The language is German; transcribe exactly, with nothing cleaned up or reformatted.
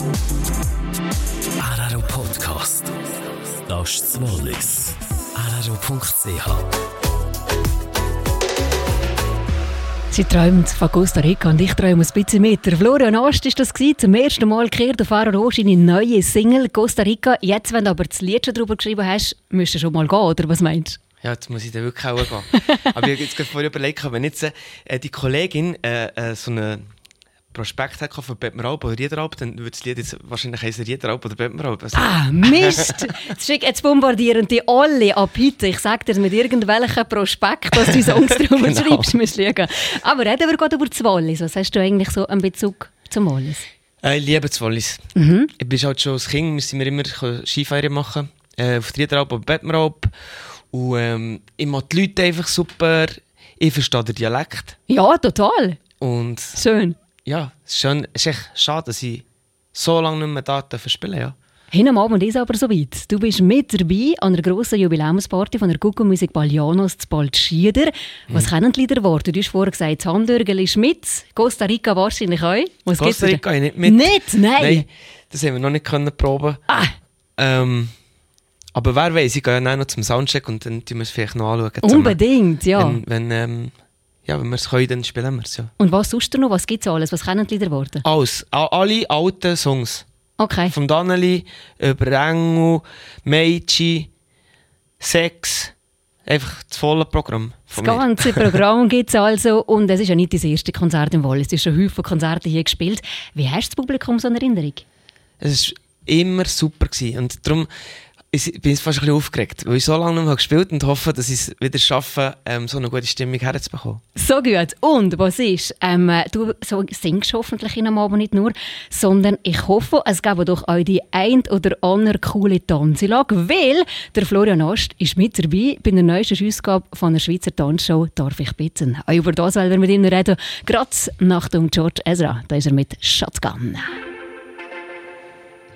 Araro Podcast. Das ist das Wallis. araro punkt c h. Sie träumt von Costa Rica und ich träume ein bisschen mit. Der Florian Ast war das gewesen. Zum ersten Mal kehrt auf Araro seine neue Single Costa Rica. Jetzt, wenn du aber das Lied schon darüber geschrieben hast, müsstest du schon mal gehen, oder was meinst du? Ja, jetzt muss ich dann wirklich auch gehen. Aber ich habe jetzt gerade vorher überlegt, wenn jetzt äh, die Kollegin äh, äh, so einen Prospekt hat von Bettmeralp oder Riederalp, dann würde das Lied jetzt wahrscheinlich heißen Riederalp oder Bettmeralp. Also. Ah, Mist! Jetzt bombardieren die alle ab heute. Ich sage dir mit irgendwelchen Prospekt, dass du Songs drüber genau. schreibst, musst du schauen. Aber reden wir gerade über das Wallis. Was hast du eigentlich so einen Bezug zum Wallis? Äh, ich liebe das Wallis. Mhm. Ich bin halt schon als Kind, müssen wir immer Skifahren machen. Äh, auf Riederalp oder Bettmeralp. Und ähm, ich mag die Leute einfach super. Ich verstehe den Dialekt. Ja, total. Und schön. Ja, es ist, schön. Es ist echt schade, dass ich so lange nicht mehr da spielen darf. Ja. Hin am Abend ist aber soweit. Du bist mit dabei an einer grossen Jubiläumsparty von der Gucco-Musik Balianos zu Baltschieder. Was mhm. kennen die Lieder geworden? Du hast vorher gesagt, das Handörgel ist mit, Costa Rica wahrscheinlich auch. Was Costa Rica nicht mit. Nicht? Nein. Nein, das haben wir noch nicht können proben. Ah. Ähm, aber wer weiß, ich gehe ja noch zum Soundcheck und dann müssen wir es vielleicht noch anschauen. Unbedingt, ja. Wenn, wenn, ähm, ja, wenn wir es können, dann spielen wir es, ja. Und was sonst noch? Was gibt es alles? Was kennen die Lieder geworden? Alles. Alle alten Songs. Okay. Vom Donnelly über Engel, Meiji, Sex. Einfach das volle Programm. Das ganze Programm gibt es also. Und es ist ja nicht das erste Konzert im Wallis. Es ist schon häufig Konzerte hier gespielt. Wie hast du das Publikum so in Erinnerung? Es war immer super gewesen. Und darum ich bin fast ein bisschen aufgeregt, weil ich so lange nicht mehr gespielt habe und hoffe, dass ich es wieder schaffe, ähm, so eine gute Stimmung herzubekommen. So gut. Und was ist? Ähm, du so singst hoffentlich in einem Abend nicht nur, sondern ich hoffe, es gibt doch auch die ein oder andere coole Tanzlage, weil der Florian Ast ist mit dabei bei der neuesten Ausgabe von der Schweizer Tanzshow «Darf ich bitten?». Auch über das wollen wir mit ihm reden, gerade nach dem George Ezra. Da ist er mit «Shotgun».